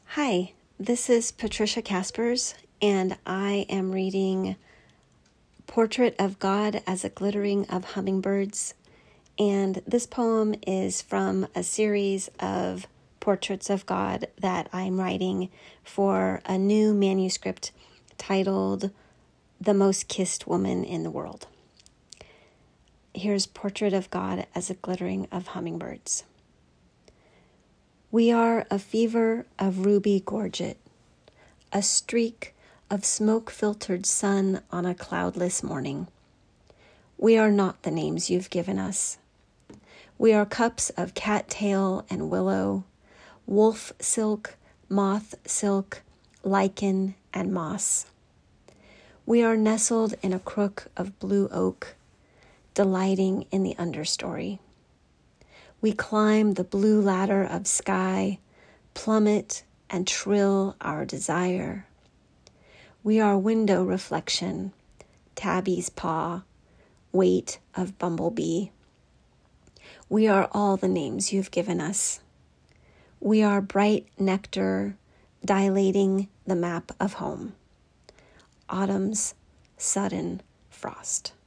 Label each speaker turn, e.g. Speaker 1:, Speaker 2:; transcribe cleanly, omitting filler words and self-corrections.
Speaker 1: Hi, this is Patricia Caspers, and I am reading Portrait of God as a Glittering of Hummingbirds. And this poem is from a series of portraits of God that I'm writing for a new manuscript titled The Most Kissed Woman in the World. Here's Portrait of God as a Glittering of Hummingbirds. We are a fever of ruby gorget, a streak of smoke-filtered sun on a cloudless morning. We are not the names you've given us. We are cups of cattail and willow, wolf silk, moth silk, lichen, and moss. We are nestled in a crook of blue oak, delighting in the understory. We climb the blue ladder of sky, plummet and trill our desire. We are window reflection, tabby's paw, weight of bumblebee. We are all the names you've given us. We are bright nectar, dilating the map of home. Autumn's sudden frost.